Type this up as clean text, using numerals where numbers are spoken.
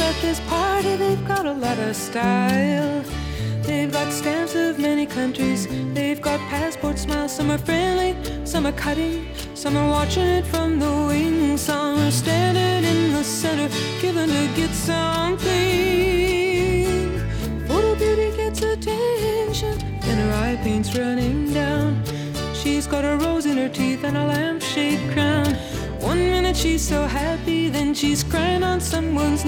at this party, they've got a lot of style. They've got stamps of many countries. They've got passport smiles. Some are friendly, some are cutting, some are watching it from the wings. Some are standing in the center, giving to get something. Photo beauty gets attention, and her eye paint's running down. She's got a rose in her teeth and a lampshade crown. One minute she's so happy, then she's crying on someone's knee.